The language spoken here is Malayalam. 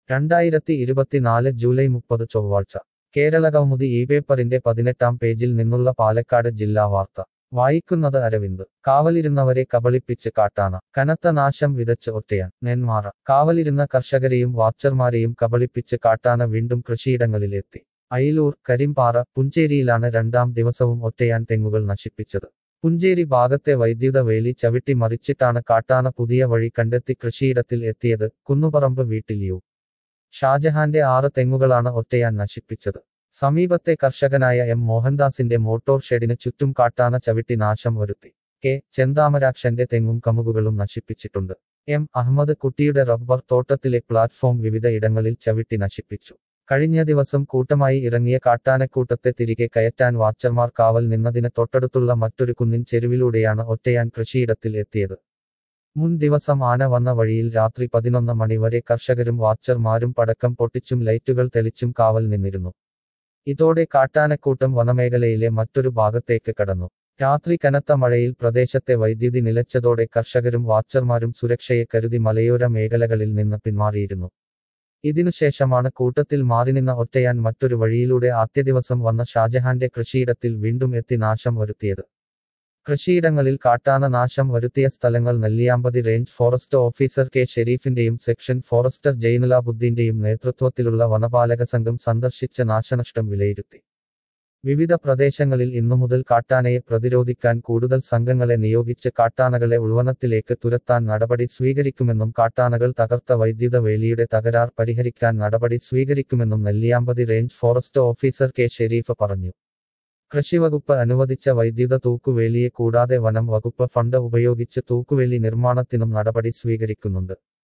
2024 ജൂലൈ 30 ചൊവ്വാഴ്ച കേരളകൗമുദി ഈ പേപ്പറിന്റെ 18-ാം പേജിൽ നിന്നുള്ള പാലക്കാട് ജില്ലാ വാർത്ത വായിക്കുന്നത് അരവിന്ദ് കാവലിരുന്നവരെ കബളിപ്പിച്ച് കാട്ടാന കനത്ത നാശം വിതച്ച് ഒറ്റയാൻ നെന്മാറ കാവലിരുന്ന കർഷകരെയും വാച്ചർമാരെയും കബളിപ്പിച്ച് കാട്ടാന വീണ്ടും കൃഷിയിടങ്ങളിലെത്തി അയിലൂർ കരിമ്പാറ പുഞ്ചേരിയിലാണ് രണ്ടാം ദിവസവും ഒറ്റയാൻ തെങ്ങുകൾ നശിപ്പിച്ചത് പുഞ്ചേരി ഭാഗത്തെ വൈദ്യുത വേലി ചവിട്ടി മറിച്ചിട്ടാണ് കാട്ടാന പുതിയ വഴി കണ്ടെത്തി കൃഷിയിടത്തിൽ എത്തിയത് കുന്നുപറമ്പ് വീട്ടിൽ യു ഷാജഹാന്റെ 6 തെങ്ങുകളാണ് ഒറ്റയാൻ നശിപ്പിച്ചത് സമീപത്തെ കർഷകനായ എം മോഹൻദാസിന്റെ മോട്ടോർ ഷെഡിന് ചുറ്റും കാട്ടാന ചവിട്ടി നാശം വരുത്തി കെ ചെന്താമരാക്ഷന്റെ തെങ്ങും കമുകുകളും നശിപ്പിച്ചിട്ടുണ്ട് എം അഹമ്മദ് കുട്ടിയുടെ റബ്ബർ തോട്ടത്തിലെ പ്ലാറ്റ്ഫോം വിവിധ ഇടങ്ങളിൽ ചവിട്ടി നശിപ്പിച്ചു കഴിഞ്ഞ ദിവസം കൂട്ടമായി ഇറങ്ങിയ കാട്ടാനക്കൂട്ടത്തെ തിരികെ കയറ്റാൻ വാച്ചർമാർ കാവൽ നിന്നതിന് തൊട്ടടുത്തുള്ള മറ്റൊരു കുന്നിൻ ചെരുവിലൂടെയാണ് ഒറ്റയാൻ കൃഷിയിടത്തിൽ എത്തിയത് മുൻ ദിവസം ആന വന്ന വഴിയിൽ രാത്രി 11 മണി വരെ കർഷകരും വാച്ചർമാരും പടക്കം പൊട്ടിച്ചും ലൈറ്റുകൾ തെളിച്ചും കാവൽ നിന്നിരുന്നു ഇതോടെ കാട്ടാനക്കൂട്ടം വനമേഖലയിലെ മറ്റൊരു ഭാഗത്തേക്ക് കടന്നു രാത്രി കനത്ത മഴയിൽ പ്രദേശത്തെ വൈദ്യുതി നിലച്ചതോടെ കർഷകരും വാച്ചർമാരും സുരക്ഷയെ കരുതി മലയോര മേഖലകളിൽ നിന്ന് പിന്മാറിയിരുന്നു ഇതിനുശേഷമാണ് കൂട്ടത്തിൽ മാറിനിന്ന ഒറ്റയാൻ മറ്റൊരു വഴിയിലൂടെ ആദ്യ ദിവസം വന്ന ഷാജഹാന്റെ കൃഷിയിടത്തിൽ വീണ്ടും എത്തി നാശം വരുത്തിയത് കൃഷിയിടങ്ങളിൽ കാട്ടാന നാശം വരുത്തിയ സ്ഥലങ്ങൾ Nelliyampathy range forest officer K ഷെരീഫിന്റെയും സെക്ഷൻ ഫോറസ്റ്റർ ജൈനുലാബുദ്ദീന്റെയും നേതൃത്വത്തിലുള്ള വനപാലക സംഘം സന്ദർശിച്ച നാശനഷ്ടം വിലയിരുത്തി വിവിധ പ്രദേശങ്ങളിൽ ഇന്നുമുതൽ കാട്ടാനയെ പ്രതിരോധിക്കാൻ കൂടുതൽ സംഘങ്ങളെ നിയോഗിച്ച് കാട്ടാനകളെ ഉൾവനത്തിലേക്ക് തുരത്താൻ നടപടി സ്വീകരിക്കുമെന്നും കാട്ടാനകൾ തകർത്ത വൈദ്യുത വേലിയുടെ തകരാർ പരിഹരിക്കാൻ നടപടി സ്വീകരിക്കുമെന്നും Nelliyampathy range forest officer K Sherif പറഞ്ഞു കൃഷിവകുപ്പ് അനുവദിച്ച വൈദ്യുത തൂക്കുവേലിയെ കൂടാതെ വനം വകുപ്പ് ഫണ്ട് ഉപയോഗിച്ച് തൂക്കുവേലി നിർമ്മാണത്തിനും നടപടി സ്വീകരിക്കുന്നുണ്ട്